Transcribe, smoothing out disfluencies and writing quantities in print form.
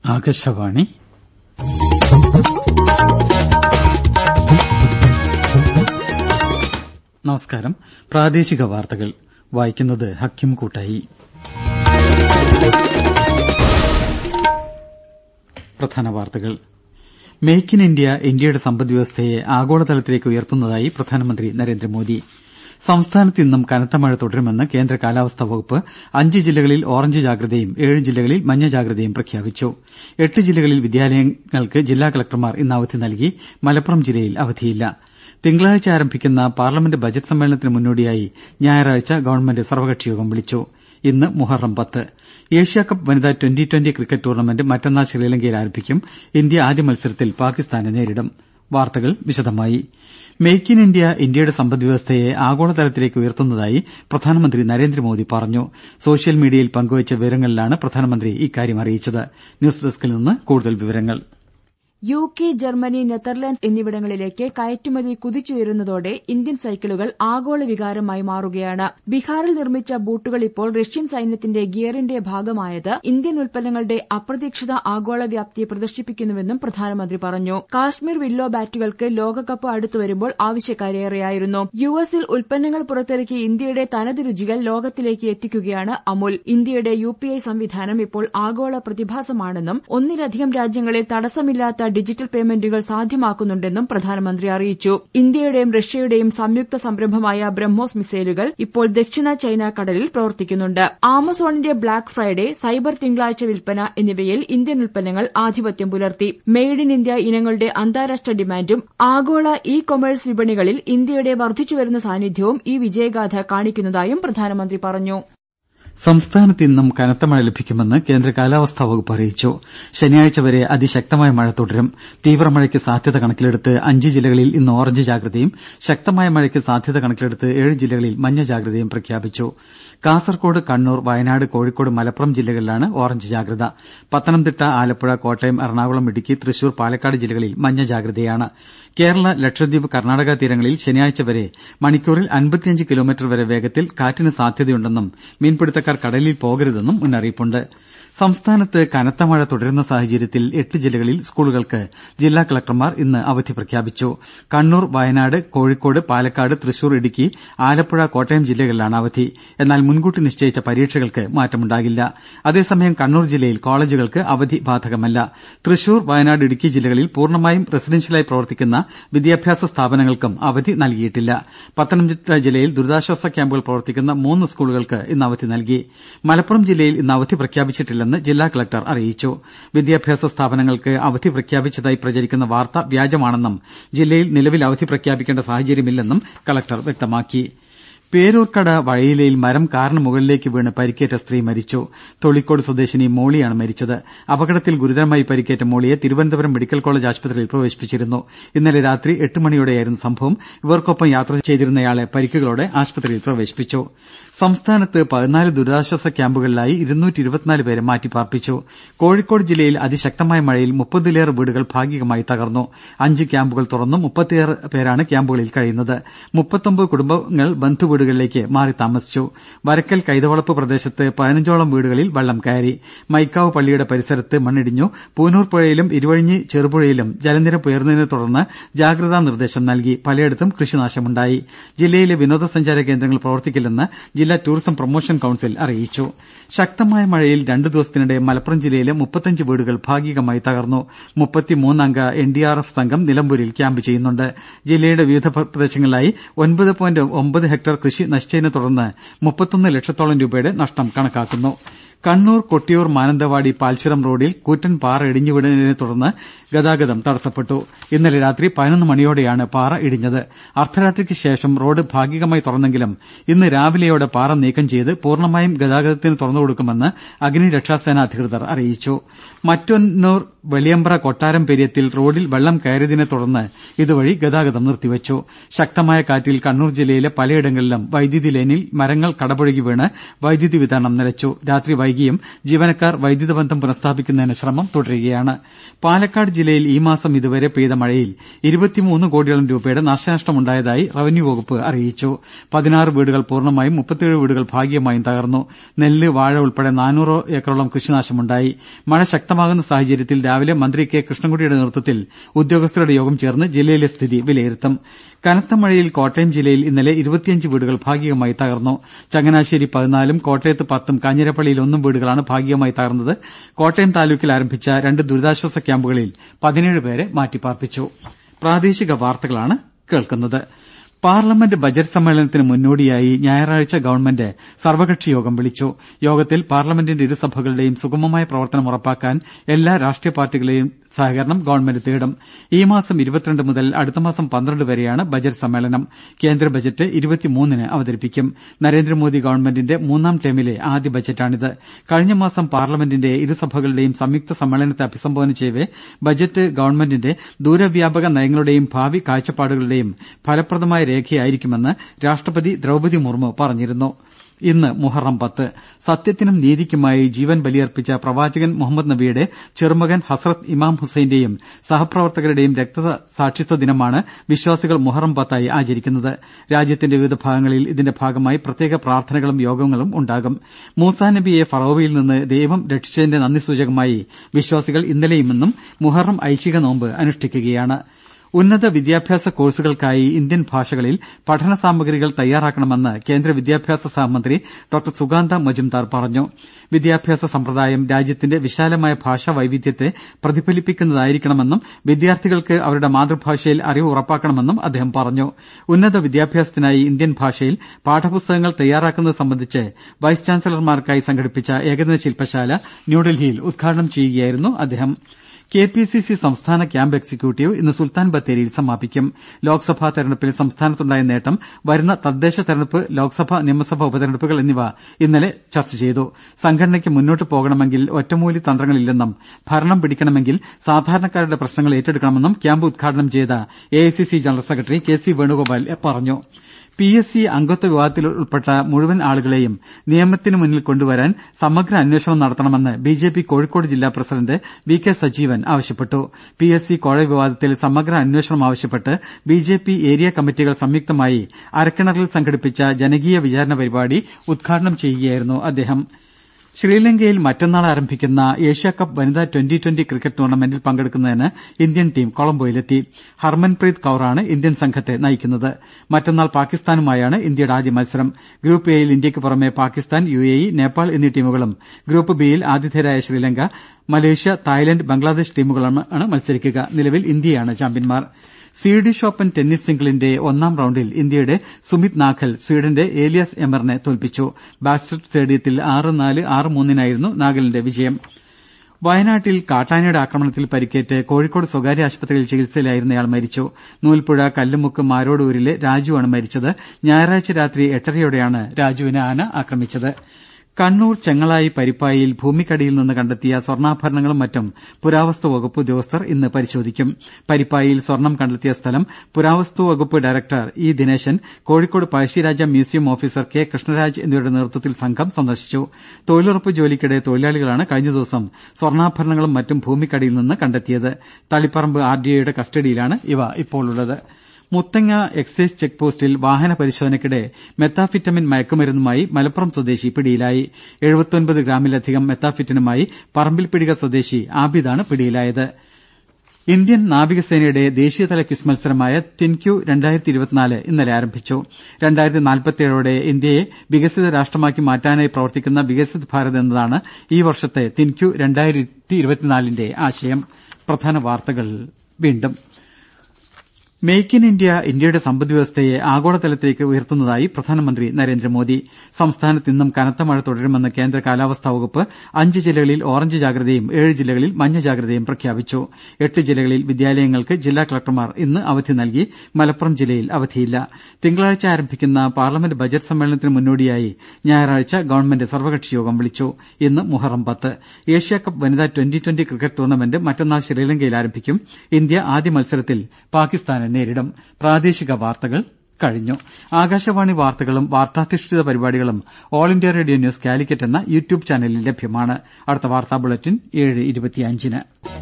ആകാശവാണി. നമസ്കാരം. പ്രാദേശിക വാർത്തകൾ വായിക്കുന്നത് ഹക്കിം കൂട്ടായി. പ്രധാന വാർത്തകൾ. മേക്ക് ഇൻ ഇന്ത്യ ഇന്ത്യയുടെ സമ്പദ്വ്യവസ്ഥയെ ആഗോളതലത്തിലേക്ക് ഉയർത്തുന്നതായി പ്രധാനമന്ത്രി നരേന്ദ്രമോദി. സംസ്ഥാനത്ത് ഇന്നും കനത്ത മഴ തുടരുമെന്ന് കേന്ദ്ര കാലാവസ്ഥാ വകുപ്പ്. 5 ജില്ലകളിൽ ഓറഞ്ച് ജാഗ്രതയും 7 ജില്ലകളിൽ മഞ്ഞ ജാഗ്രതയും പ്രഖ്യാപിച്ചു. 8 ജില്ലകളിൽ വിദ്യാലയങ്ങൾക്ക് ജില്ലാ കളക്ടർമാർ ഇന്ന് അവധി നൽകി. മലപ്പുറം ജില്ലയിൽ അവധിയില്ല. തിങ്കളാഴ്ച ആരംഭിക്കുന്ന പാർലമെന്റ് ബജറ്റ് സമ്മേളനത്തിന് മുന്നോടിയായി ഞായറാഴ്ച ഗവൺമെന്റ് സർവകക്ഷിയോഗം വിളിച്ചു. ഇന്ന് മുഹറം 10. ഏഷ്യാകപ്പ് വനിതാ ട്വന്റി ക്രിക്കറ്റ് ടൂർണമെന്റ് മറ്റന്നാൾ ശ്രീലങ്കയിൽ ആരംഭിക്കും. ഇന്ത്യ ആദ്യ മത്സരത്തിൽ പാകിസ്ഥാനെ നേരിടും. വാർത്തകൾ വിശദമായി. മേക്ക് ഇൻ ഇന്ത്യ ഇന്ത്യയുടെ സമ്പദ്വ്യവസ്ഥയെ ആഗോളതലത്തിലേക്ക് ഉയർത്തുന്നതായി പ്രധാനമന്ത്രി നരേന്ദ്രമോദി പറഞ്ഞു. സോഷ്യൽ മീഡിയയിൽ പങ്കുവച്ച വിവരങ്ങളിലാണ് പ്രധാനമന്ത്രി ഇക്കാര്യം അറിയിച്ചത്. ന്യൂസ് ഡെസ്കിൽ നിന്ന് കൂടുതൽ വിവരങ്ങൾ. UK, ജർമ്മനി, നെതർലാൻഡ്സ് എന്നിവിടങ്ങളിലേക്ക് കയറ്റുമതി കുതിച്ചുയരുന്നതോടെ ഇന്ത്യൻ സൈക്കിളുകൾ ആഗോള വികാരമായി മാറുകയാണ്. ബീഹാറിൽ നിർമ്മിച്ച ബൂട്ടുകൾ ഇപ്പോൾ റഷ്യൻ സൈന്യത്തിന്റെ ഗിയറിന്റെ ഭാഗമായത് ഇന്ത്യൻ ഉൽപ്പന്നങ്ങളുടെ അപ്രതീക്ഷിത ആഗോള വ്യാപ്തി പ്രദർശിപ്പിക്കുന്നുവെന്നും പ്രധാനമന്ത്രി പറഞ്ഞു. കാശ്മീർ വില്ലോ ബാറ്റുകൾക്ക് ലോകകപ്പ് അടുത്തുവരുമ്പോൾ ആവശ്യക്കാരേറെയായിരുന്നു. US-ൽ ഉൽപ്പന്നങ്ങൾ പുറത്തിറക്കി ഇന്ത്യയുടെ തനത് രുചികൾ ലോകത്തിലേക്ക് എത്തിക്കുകയാണ് അമുൽ. ഇന്ത്യയുടെ UPI സംവിധാനം ഇപ്പോൾ ആഗോള പ്രതിഭാസമാണെന്നും ഒന്നിലധികം രാജ്യങ്ങളിൽ തടസ്സമില്ലാത്ത ഡിജിറ്റൽ പേയ്മെന്റുകൾ സാധ്യമാക്കുന്നുണ്ടെന്നും പ്രധാനമന്ത്രി അറിയിച്ചു. ഇന്ത്യയുടെയും റഷ്യയുടെയും സംയുക്ത സംരംഭമായ ബ്രഹ്മോസ് മിസൈലുകൾ ഇപ്പോൾ ദക്ഷിണ ചൈന കടലിൽ പ്രവർത്തിക്കുന്നുണ്ട്. ആമസോണിന്റെ ബ്ലാക്ക് ഫ്രൈഡേ, സൈബർ തിങ്കളാഴ്ച വിൽപ്പന എന്നിവയിൽ ഇന്ത്യൻ ഉൽപ്പന്നങ്ങൾ ആധിപത്യം പുലർത്തി. മെയ്ഡ് ഇൻ ഇന്ത്യ ഇനങ്ങളുടെ അന്താരാഷ്ട്ര ഡിമാൻഡും ആഗോള ഇ കൊമേഴ്സ് വിപണികളിൽ ഇന്ത്യയുടെ വർദ്ധിച്ചുവരുന്ന സാന്നിധ്യവും ഈ വിജയഗാഥ കാണിക്കുന്നതായും പ്രധാനമന്ത്രി പറഞ്ഞു. സംസ്ഥാനത്ത് ഇന്നും കനത്ത മഴ ലഭിക്കുമെന്ന് കേന്ദ്ര കാലാവസ്ഥാ വകുപ്പ് അറിയിച്ചു. ശനിയാഴ്ച വരെ അതിശക്തമായ മഴ തുടരും. തീവ്രമഴയ്ക്ക് സാധ്യത കണക്കിലെടുത്ത് 5 ജില്ലകളിൽ ഇന്ന് ഓറഞ്ച് ജാഗ്രതയും ശക്തമായ മഴയ്ക്ക് സാധ്യത കണക്കിലെടുത്ത് 7 ജില്ലകളിൽ മഞ്ഞ ജാഗ്രതയും പ്രഖ്യാപിച്ചു. കാസർകോട്, കണ്ണൂർ, വയനാട്, കോഴിക്കോട്, മലപ്പുറം ജില്ലകളിലാണ് ഓറഞ്ച് ജാഗ്രത. പത്തനംതിട്ട, ആലപ്പുഴ, കോട്ടയം, എറണാകുളം, ഇടുക്കി, തൃശൂർ, പാലക്കാട് ജില്ലകളിൽ മഞ്ഞ ജാഗ്രതയാണ്. കേരള, ലക്ഷദ്വീപ്, കർണാടക തീരങ്ങളിൽ ശനിയാഴ്ച വരെ മണിക്കൂറിൽ 55 കിലോമീറ്റർ വരെ വേഗത്തിൽ കാറ്റിന് സാധ്യതയുണ്ടെന്നും മീൻപിടുത്തക്കാർ കടലിൽ പോകരുതെന്നും മുന്നറിയിപ്പുണ്ട്. സംസ്ഥാനത്ത് കനത്ത മഴ തുടരുന്ന സാഹചര്യത്തിൽ 8 ജില്ലകളിൽ സ്കൂളുകൾക്ക് ജില്ലാ കളക്ടർമാർ ഇന്ന് അവധി പ്രഖ്യാപിച്ചു. കണ്ണൂർ, വയനാട്, കോഴിക്കോട്, പാലക്കാട്, തൃശൂർ, ഇടുക്കി, ആലപ്പുഴ, കോട്ടയം ജില്ലകളിലാണ് അവധി. എന്നാൽ മുൻകൂട്ടി നിശ്ചയിച്ച പരീക്ഷകൾക്ക് മാറ്റമുണ്ടാകില്ല. അതേസമയം കണ്ണൂർ ജില്ലയിൽ കോളേജുകൾക്ക് അവധി ബാധകമല്ല. തൃശൂർ, വയനാട്, ഇടുക്കി ജില്ലകളിൽ പൂർണ്ണമായും റെസിഡൻഷ്യലായി പ്രവർത്തിക്കുന്ന വിദ്യാഭ്യാസ സ്ഥാപനങ്ങൾക്കും അവധി നൽകിയിട്ടില്ല. പത്തനംതിട്ട ജില്ലയിൽ ദുരിതാശ്വാസ ക്യാമ്പുകൾ പ്രവർത്തിക്കുന്ന 3 സ്കൂളുകൾക്ക് ഇന്ന് അവധി നൽകി. മലപ്പുറം ജില്ലയിൽ ഇന്ന് അവധി പ്രഖ്യാപിച്ചിട്ടില്ല ജില്ലാ കളക്ടർ അറിയിച്ചു. വിദ്യാഭ്യാസ സ്ഥാപനങ്ങൾക്ക് അവധി പ്രഖ്യാപിച്ചതായി പ്രചരിക്കുന്ന വാർത്ത വ്യാജമാണെന്നും ജില്ലയിൽ നിലവിൽ അവധി പ്രഖ്യാപിക്കേണ്ട സാഹചര്യമില്ലെന്നും കളക്ടർ വ്യക്തമാക്കി. പേരൂർക്കട വഴയിലയിൽ മരം കാറിന് മുകളിലേക്ക് വീണ് പരിക്കേറ്റ സ്ത്രീ മരിച്ചു. തൊളിക്കോട് സ്വദേശിനി മോളിയാണ് മരിച്ചത്. അപകടത്തിൽ ഗുരുതരമായി പരിക്കേറ്റ മോളിയെ തിരുവനന്തപുരം മെഡിക്കൽ കോളേജ് ആശുപത്രിയിൽ പ്രവേശിപ്പിച്ചിരുന്നു. ഇന്നലെ രാത്രി 8 മണിയോടെയായിരുന്നു സംഭവം. ഇവർക്കൊപ്പം യാത്ര ചെയ്തിരുന്നയാളെ പരിക്കുകളോടെ ആശുപത്രിയിൽ പ്രവേശിപ്പിച്ചു. സംസ്ഥാനത്ത് 14 ദുരിതാശ്വാസ ക്യാമ്പുകളിലായി 224 പേരെ മാറ്റിപ്പാർപ്പിച്ചു. കോഴിക്കോട് ജില്ലയിൽ അതിശക്തമായ മഴയിൽ 30ലേറെ വീടുകൾ ഭാഗികമായി തകർന്നു. 5 ക്യാമ്പുകൾ തുറന്നു. 36 പേരാണ് ക്യാമ്പുകളിൽ കഴിയുന്നത്. 39 കുടുംബങ്ങൾ ബന്ധുവീടുകളിലേക്ക് മാറി താമസിച്ചു. വരക്കൽ കൈതവളപ്പ് പ്രദേശത്ത് 15ഓളം വീടുകളിൽ വെള്ളം കയറി. മൈക്കാവ് പള്ളിയുടെ പരിസരത്ത് മണ്ണിടിഞ്ഞു. പൂനൂർ പുഴയിലും ഇരുവഴിഞ്ഞി ചെറുപുഴയിലും ജലനിരപ്പ് ഉയർന്നതിനെ തുടർന്ന് ജാഗ്രതാ നിർദ്ദേശം നൽകി. പലയിടത്തും കൃഷിനാശമുണ്ടായി. ജില്ലയിലെ വിനോദസഞ്ചാര കേന്ദ്രങ്ങൾ പ്രവർത്തിക്കില്ലെന്ന് ജില്ലാ ടൂറിസം പ്രൊമോഷൻ കൌൺസിൽ അറിയിച്ചു. ശക്തമായ മഴയിൽ 2 ദിവസത്തിനിടെ മലപ്പുറം ജില്ലയിലെ 35 വീടുകൾ ഭാഗികമായി തകർന്നു. 33 അംഗ NDRF സംഘം നിലമ്പൂരിൽ ക്യാമ്പ് ചെയ്യുന്നുണ്ട്. ജില്ലയുടെ വിവിധ പ്രദേശങ്ങളിലായി 9.9 ഹെക്ടർ കൃഷി നശിച്ചതിനെ തുടർന്ന് 31 ലക്ഷത്തോളം രൂപയുടെ നഷ്ടം കണക്കാക്കുന്നു. കണ്ണൂർ കൊട്ടിയൂർ മാനന്തവാടി പാൽച്ചുരം റോഡിൽ കൂറ്റൻ പാറ ഇടിഞ്ഞു വീണതിനെ തുടർന്ന് ഗതാഗതം തടസ്സപ്പെട്ടു. ഇന്നലെ രാത്രി 11 മണിയോടെയാണ് പാറ ഇടിഞ്ഞത്. അർദ്ധരാത്രിക്ക് ശേഷം റോഡ് ഭാഗികമായി തുറന്നെങ്കിലും ഇന്ന് രാവിലെയോടെ പാറ നീക്കം ചെയ്ത് പൂർണ്ണമായും ഗതാഗതത്തിന് തുറന്നുകൊടുക്കുമെന്ന് അഗ്നിരക്ഷാസേന അധികൃതർ അറിയിച്ചു. മറ്റന്നൂർ വെളിയമ്പ്ര കൊട്ടാരം പെരിയത്തിൽ റോഡിൽ വെള്ളം കയറിയതിനെ തുടർന്ന് ഇതുവഴി ഗതാഗതം നിർത്തിവെച്ചു. ശക്തമായ കാറ്റിൽ കണ്ണൂർ ജില്ലയിലെ പലയിടങ്ങളിലും വൈദ്യുതി ലൈനിൽ മരങ്ങൾ കടപുഴകി വീണ് വൈദ്യുതി വിതരണം നിലച്ചു. രാത്രി വൈകി വൈകിയും ജീവനക്കാർ വൈദ്യുത ബന്ധം പുനഃസ്ഥാപിക്കുന്നതിന് ശ്രമം തുടരുകയാണ്. പാലക്കാട് ജില്ലയിൽ ഈ മാസം ഇതുവരെ പെയ്ത മഴയിൽ 23 കോടിയോളം രൂപയുടെ നാശനഷ്ടമുണ്ടായതായി റവന്യൂ വകുപ്പ് അറിയിച്ചു. 16 വീടുകൾ പൂർണ്ണമായും 37 വീടുകൾ ഭാഗികമായും തകർന്നു. നെല്ല്, വാഴ ഉൾപ്പെടെ 400 ഏക്കറോളം കൃഷിനാശമുണ്ടായി. മഴ ശക്തമാകുന്ന സാഹചര്യത്തിൽ രാവിലെ മന്ത്രി കെ കൃഷ്ണൻകുട്ടിയുടെ നേതൃത്വത്തിൽ ഉദ്യോഗസ്ഥരുടെ യോഗം ചേർന്ന് ജില്ലയിലെ സ്ഥിതി വിലയിരുത്തും. കനത്ത മഴയിൽ കോട്ടയം ജില്ലയിൽ ഇന്നലെ 25 വീടുകൾ ഭാഗികമായി തകർന്നു. ചങ്ങനാശ്ശേരി 14, കോട്ടയത്ത് 10, കാഞ്ഞിരപ്പള്ളിയിൽ 1 വീടുകളാണ് ഭാഗികമായി തകർന്നത്. കോട്ടയം താലൂക്കിൽ ആരംഭിച്ച 2 ദുരിതാശ്വാസ ക്യാമ്പുകളിൽ 17 പേരെ മാറ്റിപ്പാർപ്പിച്ചു. പ്രാദേശിക വാർത്തകളാണ് കേൾക്കുന്നത്. പാർലമെന്റ് ബജറ്റ് സമ്മേളനത്തിന് മുന്നോടിയായി ഞായറാഴ്ച ഗവൺമെന്റ് സർവകക്ഷി യോഗം വിളിച്ചു. യോഗത്തിൽ പാർലമെന്റിന്റെ ഇരുസഭകളുടെയും സുഗമമായ പ്രവർത്തനം ഉറപ്പാക്കാൻ എല്ലാ രാഷ്ട്രീയ പാർട്ടികളുടെയും സഹകരണം ഗവൺമെന്റ് തേടും. ഈ മാസം 22 മുതൽ അടുത്ത മാസം 12 വരെയാണ് ബജറ്റ് സമ്മേളനം. കേന്ദ്ര ബജറ്റ് 23-ന് അവതരിപ്പിക്കും. നരേന്ദ്രമോദി ഗവൺമെന്റിന്റെ 3ാം ടേമിലെ ആദ്യ ബജറ്റാണിത്. കഴിഞ്ഞ മാസം പാർലമെന്റിന്റെ ഇരുസഭകളുടെയും സംയുക്ത സമ്മേളനത്തെ അഭിസംബോധന ചെയ്യവെ ബജറ്റ് ഗവൺമെന്റിന്റെ ദൂരവ്യാപക നയങ്ങളുടെയും ഭാവി കാഴ്ചപ്പാടുകളുടെയും ഫലപ്രദമായ രേഖയായിരിക്കുമെന്ന് രാഷ്ട്രപതി ദ്രൌപദി മുർമു പറഞ്ഞിരുന്നു. ഇന്ന് മുഹറം 10. സത്യത്തിനും നീതിക്കുമായി ജീവൻ ബലിയർപ്പിച്ച പ്രവാചകൻ മുഹമ്മദ് നബിയുടെ ചെറുമകൻ ഹസ്രത്ത് ഇമാം ഹുസൈന്റെയും സഹപ്രവർത്തകരുടെയും രക്തസാക്ഷിത്വ ദിനമാണ് വിശ്വാസികൾ മുഹറം 10 ആചരിക്കുന്നത്. രാജ്യത്തിന്റെ വിവിധ ഭാഗങ്ങളിൽ ഇതിന്റെ ഭാഗമായി പ്രത്യേക പ്രാർത്ഥനകളും യോഗങ്ങളും ഉണ്ടാകും. മൂസാ നബിയെ ഫറോവയിൽ നിന്ന് ദൈവം രക്ഷിച്ചതിന്റെ നന്ദി സൂചകമായി വിശ്വാസികൾ ഇന്നലെയും ഇന്നും മുഹറം ഐച്ഛിക നോമ്പ് അനുഷ്ഠിക്കുകയാണ്. ഉന്നത വിദ്യാഭ്യാസ കോഴ്സുകൾക്കായി ഇന്ത്യൻ ഭാഷകളിൽ പഠന സാമഗ്രികൾ തയ്യാറാക്കണമെന്ന് കേന്ദ്ര വിദ്യാഭ്യാസ സഹമന്ത്രി ഡോ സുഗാന്ത മജുംദാർ പറഞ്ഞു. വിദ്യാഭ്യാസ സമ്പ്രദായം രാജ്യത്തിന്റെ വിശാലമായ ഭാഷാ വൈവിധ്യത്തെ പ്രതിഫലിപ്പിക്കുന്നതായിരിക്കണമെന്നും വിദ്യാർത്ഥികൾക്ക് അവരുടെ മാതൃഭാഷയിൽ അറിവ് ഉറപ്പാക്കണമെന്നും അദ്ദേഹം പറഞ്ഞു. ഉന്നത വിദ്യാഭ്യാസത്തിനായി ഇന്ത്യൻ ഭാഷയിൽ പാഠപുസ്തകങ്ങൾ തയ്യാറാക്കുന്നത് സംബന്ധിച്ച് വൈസ് ചാൻസലർമാർക്കായി സംഘടിപ്പിച്ച ഏകദിന ശില്പശാല ന്യൂഡൽഹിയിൽ ഉദ്ഘാടനം ചെയ്യുകയായിരുന്നു അദ്ദേഹം. കെപിസിസി സംസ്ഥാന ക്യാമ്പ് എക്സിക്യൂട്ടീവ് ഇന്ന് സുൽത്താൻ ബത്തേരിയിൽ സമാപിക്കും. ലോക്സഭാ തെരഞ്ഞെടുപ്പിൽ സംസ്ഥാനത്തുണ്ടായ നേട്ടം, വരുന്ന തദ്ദേശ തെരഞ്ഞെടുപ്പ്, ലോക്സഭ, നിയമസഭാ ഉപതെരഞ്ഞെടുപ്പുകൾ എന്നിവ ഇന്നലെ ചർച്ച ചെയ്തു. സംഘടനയ്ക്ക് മുന്നോട്ട് പോകണമെങ്കിൽ ഒറ്റമൂലി തന്ത്രങ്ങളില്ലെന്നും ഭരണം പിടിക്കണമെങ്കിൽ സാധാരണക്കാരുടെ പ്രശ്നങ്ങൾ ഏറ്റെടുക്കണമെന്നും ക്യാമ്പ് ഉദ്ഘാടനം ചെയ്ത AICC general secretary K C. Venugopal പറഞ്ഞു. PSC അംഗത്വ വിവാദത്തിൽ ഉൾപ്പെട്ട മുഴുവൻ ആളുകളെയും നിയമത്തിന് മുന്നിൽ കൊണ്ടുവരാൻ സമഗ്ര അന്വേഷണം നടത്തണമെന്ന് BJP കോഴിക്കോട് ജില്ലാ പ്രസിഡന്റ് VK സജീവൻ ആവശ്യപ്പെട്ടു. PSC കോഴ വിവാദത്തിൽ സമഗ്ര അന്വേഷണം ആവശ്യപ്പെട്ട് BJP ഏരിയ കമ്മിറ്റികൾ സംയുക്തമായി അരക്കിണറിൽ സംഘടിപ്പിച്ച ജനകീയ വിചാരണ പരിപാടി ഉദ്ഘാടനം ചെയ്യുകയായിരുന്നു അദ്ദേഹം. ശ്രീലങ്കയിൽ മറ്റന്നാൾ ആരംഭിക്കുന്ന ഏഷ്യാകപ്പ് വനിതാ ട്വന്റി ക്രിക്കറ്റ് ടൂർണമെന്റിൽ പങ്കെടുക്കുന്നതിന് ഇന്ത്യൻ ടീം കൊളംബോയിലെത്തി. ഹർമൻപ്രീത് കൌറാണ് ഇന്ത്യൻ സംഘത്തെ നയിക്കുന്നത്. മറ്റന്നാൾ പാകിസ്ഥാനുമായാണ് ഇന്ത്യയുടെ ആദ്യ മത്സരം. ഗ്രൂപ്പ് എയിൽ ഇന്ത്യയ്ക്ക് പുറമെ പാകിസ്ഥാൻ, UAE, നേപ്പാൾ എന്നീ ടീമുകളും ഗ്രൂപ്പ് ബിയിൽ ആതിഥേയരായ ശ്രീലങ്ക, മലേഷ്യ, തായ്ലന്റ്, ബംഗ്ലാദേശ് ടീമുകളാണ് മത്സരിക്കുക. നിലവിൽ ഇന്ത്യയാണ് ചാമ്പ്യന്മാർ. സ്വീഡിഷ് ഓപ്പൺ ടെന്നീസ് സിംഗിളിന്റെ 1ാം റൌണ്ടിൽ ഇന്ത്യയുടെ സുമിത് നാഗൽ സ്വീഡന്റെ ഏലിയാസ് എമറിനെ തോൽപ്പിച്ചു. ബാസ്റ്റഡ് സ്റ്റേഡിയത്തിൽ 6-4, 6-3 നാഗലിന്റെ വിജയം. വയനാട്ടിൽ കാട്ടാനയുടെ ആക്രമണത്തിൽ പരിക്കേറ്റ് കോഴിക്കോട് സ്വകാര്യ ആശുപത്രിയിൽ ചികിത്സയിലായിരുന്നയാൾ മരിച്ചു. നൂൽപ്പുഴ കല്ലുമുക്ക് മാരോടൂരിലെ രാജുവാണ് മരിച്ചത്. ഞായറാഴ്ച രാത്രി 8:30യോടെയാണ് രാജുവിനെ ആന ആക്രമിച്ചത്. കണ്ണൂർ ചെങ്ങളായി പരിപ്പായിൽ ഭൂമിക്കടിയിൽ നിന്ന് കണ്ടെത്തിയ സ്വർണ്ണാഭരണങ്ങളും മറ്റും പുരാവസ്തു വകുപ്പ് ഉദ്യോഗസ്ഥർ ഇന്ന് പരിശോധിക്കും. പരിപ്പായിൽ സ്വർണം കണ്ടെത്തിയ സ്ഥലം പുരാവസ്തു വകുപ്പ് director E Dineshan, Kozhikode Pazhassiraja museum officer K Krishnaraj എന്നിവരുടെ നേതൃത്വത്തിൽ സംഘം സന്ദർശിച്ചു. തൊഴിലുറപ്പ് ജോലിക്കിടെ തൊഴിലാളികളാണ് കഴിഞ്ഞ ദിവസം സ്വർണ്ണാഭരണങ്ങളും മറ്റും ഭൂമിക്കടിയിൽ നിന്ന് കണ്ടെത്തിയത്. തളിപ്പറമ്പ് RDOയുടെ കസ്റ്റഡിയിലാണ് ഇവ ഇപ്പോൾ ഉള്ളത്. മുത്തങ്ങ എക്സൈസ് ചെക്ക് പോസ്റ്റിൽ വാഹന പരിശോധനയ്ക്കിടെ മെത്താഫിറ്റമിൻ മയക്കുമരുന്നുമായി മലപ്പുറം സ്വദേശി പിടിയിലായി. 79 ഗ്രാമിലധികം മെത്താഫിറ്റനുമായി പറമ്പിൽപ്പിടിക സ്വദേശി ആബിദാണ് പിടിയിലായത്. ഇന്ത്യൻ നാവികസേനയുടെ ദേശീയതല ക്വിസ് മത്സരമായ തിൻക്യു 2024 ഇന്നലെ ആരംഭിച്ചു. 2047ഓടെ ഇന്ത്യയെ വികസിത രാഷ്ട്രമാക്കി മാറ്റാനായി പ്രവർത്തിക്കുന്ന വികസിത് ഭാരത് എന്നതാണ് ഈ വർഷത്തെ തിൻക്യു 2024ന്റെ ആശയം. പ്രധാന വാർത്തകൾ വീണ്ടും. മെയ്ക്ക് ഇൻ ഇന്ത്യ ഇന്ത്യയുടെ സമ്പദ്വ്യവസ്ഥയെ ആഗോളതലത്തിലേക്ക് ഉയർത്തുന്നതായി പ്രധാനമന്ത്രി നരേന്ദ്രമോദി. സംസ്ഥാനത്ത് ഇന്നും കനത്ത മഴ തുടരുമെന്ന് കേന്ദ്ര കാലാവസ്ഥാ വകുപ്പ്. 5 ജില്ലകളിൽ ഓറഞ്ച് ജാഗ്രതയും 7 ജില്ലകളിൽ മഞ്ഞ ജാഗ്രതയും പ്രഖ്യാപിച്ചു. 8 ജില്ലകളിൽ വിദ്യാലയങ്ങൾക്ക് ജില്ലാ കളക്ടർമാർ ഇന്ന് അവധി നൽകി. മലപ്പുറം ജില്ലയിൽ അവധിയില്ല. തിങ്കളാഴ്ച ആരംഭിക്കുന്ന പാർലമെന്റ് ബജറ്റ് സമ്മേളനത്തിന് മുന്നോടിയായി ഞായറാഴ്ച ഗവൺമെന്റ് സർവകക്ഷി യോഗം വിളിച്ചു. ഇന്ന് മുഹറം 10. ഏഷ്യാകപ്പ് വനിതാ ട്വന്റി ക്രിക്കറ്റ് ടൂർണമെന്റ് മറ്റന്നാൾ ശ്രീലങ്കയിൽ ആരംഭിക്കും. ഇന്ത്യ ആദ്യ മത്സരത്തിൽ പാകിസ്ഥാനെ നേരിടും. പ്രാദേശിക വാർത്തകൾ കഴിഞ്ഞു. ആകാശവാണി വാർത്തകളും വാർത്താധിഷ്ഠിത പരിപാടികളും all India radio news Calicut എന്ന യൂട്യൂബ് ചാനലിൽ ലഭ്യമാണ്. അടുത്ത വാർത്താ ബുള്ളറ്റിൻ 7:25-ന്.